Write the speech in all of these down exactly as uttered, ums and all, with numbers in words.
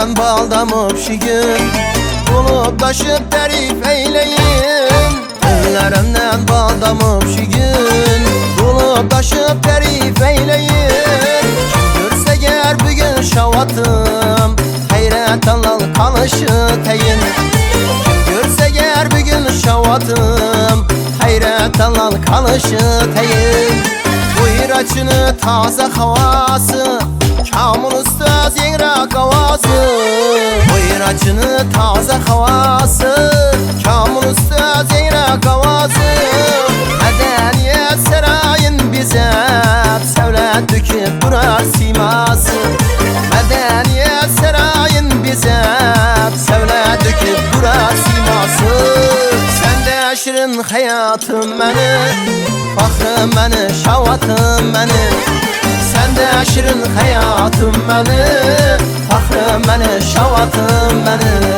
Ellerimden bağladım şu gün, bulup taşıp tarif eyleyin. Ellerimden bağladım şu gün, bulup taşıp tarif eyleyin. Kim görse gel bugün şavatım, hayret anlal kalışı teyin. Kim görse gel bugün şavatım, hayret anlal kalışı teyin. Buyur açını taze havası, Kamil Usta zengrak avazı. Buyur açını taze havası, Kamil Usta zengrak avazı. Medeniyet sarayın bize sevlet döküp durar siması. Medeniyet sarayın bize sevlet döküp durar siması. Sen de şirin hayatım benim, fahrım beni, şavatım beni. Sen de şirin hayatım beni, fahrım beni, şavatım beni.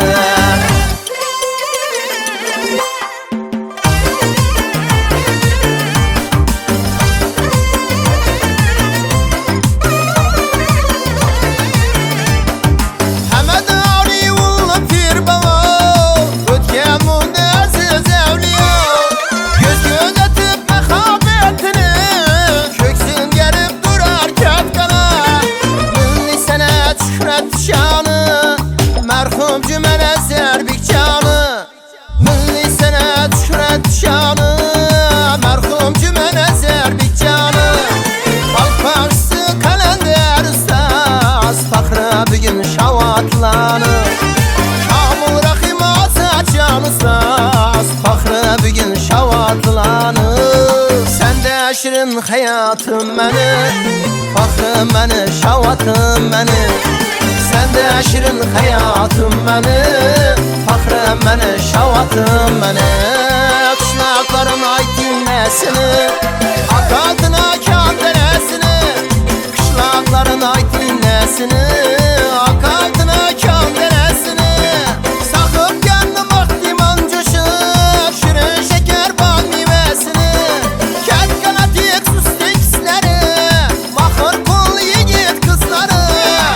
Şanı merhum cümle zerbik canı, milli senet şüret şanı, merhum cümle zerbik canı. Halk parçası kalender ustaz, fahrı bugün şavatlanı. Kamil Rahim Azat can ustaz, fahrı bugün şavatlanı. Sen de şirin hayatım beni, fahrım beni, şavatım beni. Sen de şirin hayatım beni, fahrım beni, şavatım beni. Kışlakların ay dinlesini, ak altına kağıt deresini. Kışlakların ay dinlesini, ak altına kağıt deresini. Sakıp yandım akdiman coşup, şirin şeker bal meyvesini. Ket kanat yek sus teksleri, mahır kol yiğit kızları.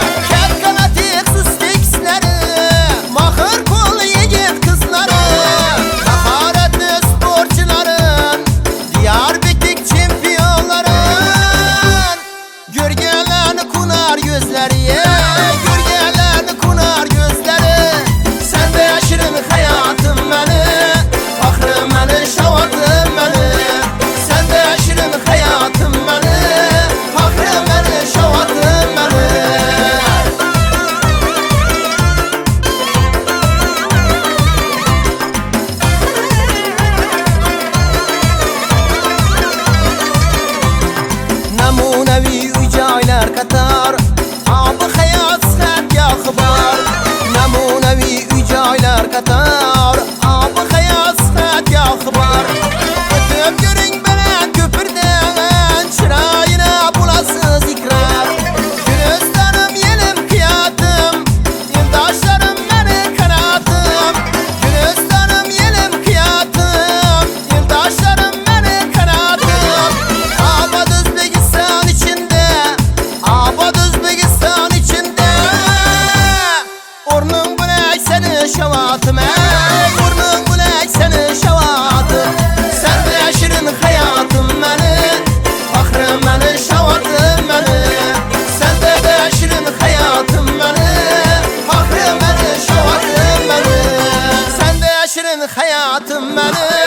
Namunevi ücaylar katar, abi hayat sıhhat ya xıbar. Namunevi ücaylar katar, abi hayat sıhhat ya xıbar. Ötüp görün bana köpürden, çırayına bulasız ikrar. Gülistanım yelim kıyatım, yıldaşlarım beni kanatım. Gülistanım yelim kıyatım, yıldaşlarım beni kanatım. Abad Özbekistan içinde, abad Özbekistan içinde. Ornun bülek seni şavatım ey, ornun bülek seni şavatım. Sen de şirin hayatım beni, fahrım beni, şavatım beni. Sen de de şirin hayatım beni, fahrım beni, şavatım beni. Sen de şirin hayatım beni.